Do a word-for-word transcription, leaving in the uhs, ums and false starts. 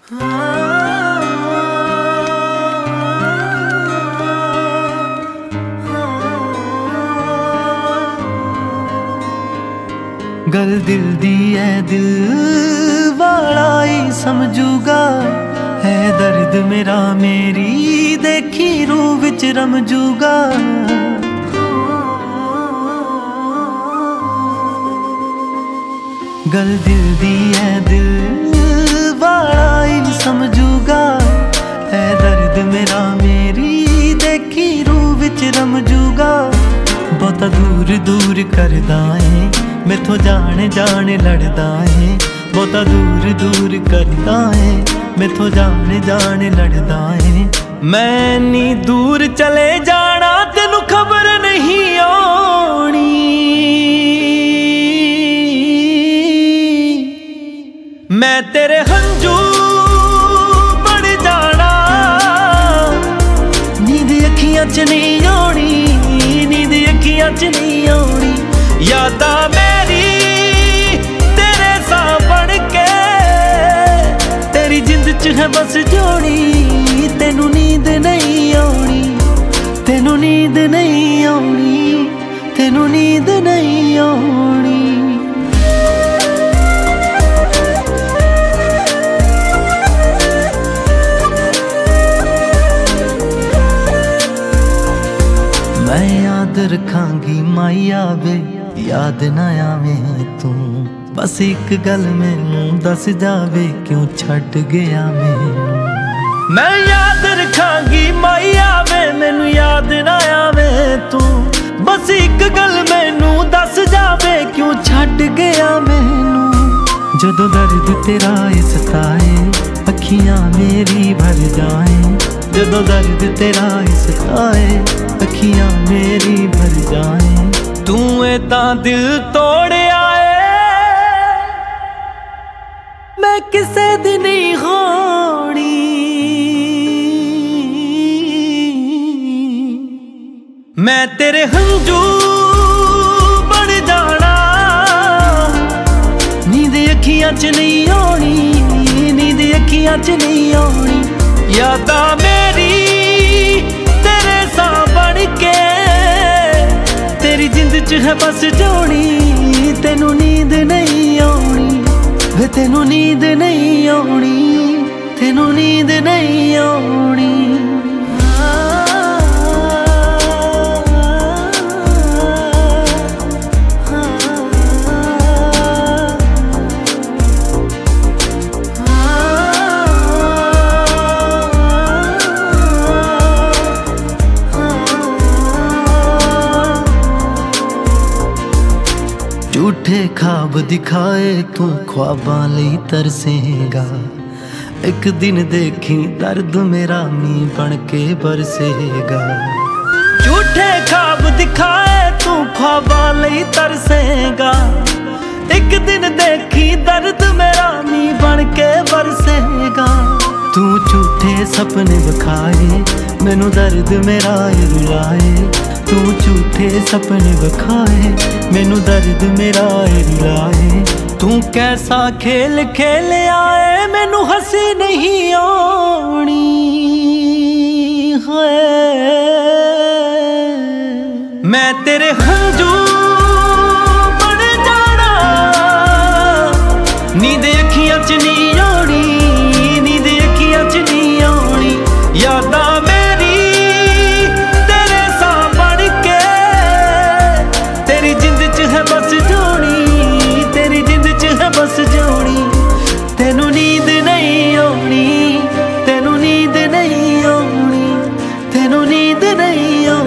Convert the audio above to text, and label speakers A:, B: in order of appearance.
A: गल दिल दी है, दिल वाला ही समझूगा। है दर्द मेरा मेरी देखी रूह विच रमजूगा। गल दिल दी है, दिल वाला ही समझूगा। है दर्द मेरा मेरी देखी रूह विच रमजूगा। बहुता दूर दूर करदा है, मैथों जाने जाने लड़दा है। बहुता दूर दूर करदा है, मैथों जाने जाने लड़दा है। मैं नी दूर चले जाना तेनू खबर नहीं आनी। मैं तेरे हंजू बढ़ जाना, नींद अखियां च नहीं आनी, नींद अखियां च नहीं आनी। यादा मेरी तेरे सा बन के तेरी जिंद च है बस जोड़ी। तेनू नींद नहीं आनी, तेनू नींद नहीं आनी, तेनू नींद नहीं आनी। मैं याद रखांगी माइया वे, याद ना आवे तू। बस एक गल मैनू दस जावे, क्यों छड्ड गया मैनू। मैं याद रखांगी माइया वे, मैनू याद ना आवे तू। बस एक गल मैनू दस जावे, क्यों छड्ड गया मैनू। जदों दर्द तेरा सताए, अखियां मेरी भर जाए। जदों दर्द तेरा सताए, अखियां मेरी भर जाए। तू तां दिल तोड़िया है, मैं किसे दी नहीं होनी। मैं तेरे हंजू बढ़ जाना, नींद अखियां च नहीं आनी, नींद अखियां च नहीं आनी। यादा मेरी तेरे सा बन के तेरी जिंद च है बस जोड़ी। तेनू नींद नहीं आनी, वे तेनू नींद नहीं आनी, तेनू नींद नहीं आनी। झूठे ख्वाब दिखाए तू ख्वाबां लई तरसेगा। एक दिन देखी दर्द मेरा मीं बन के बरसेगा। झूठे ख्वाब दिखाए तू ख्वाबां लई तरसेगा। एक दिन देखी दर्द मेरा मीं बन के बरसेगा। तू झूठे सपने विखाए, मैनू दर्द मेरा रुलाए। तू झूठे सपने विखाए, मैनू दर्द मेरा रुलाए। तू कैसा खेल खेल आए, मैनू हंसी नहीं आनी है। मैं तेरे हंजू बढ़ जाना, नींद अखियां च नहीं आनी, नींद अखियां च नहीं आनी। यादा मेरी तेरे सा बन के तेरी जिंद च है बस जोड़ी। तेरी जिंद च है बस जोड़ी। तेनू नींद नहीं आनी, तेनू नींद नहीं आनी, तेनू नींद नहीं आनी।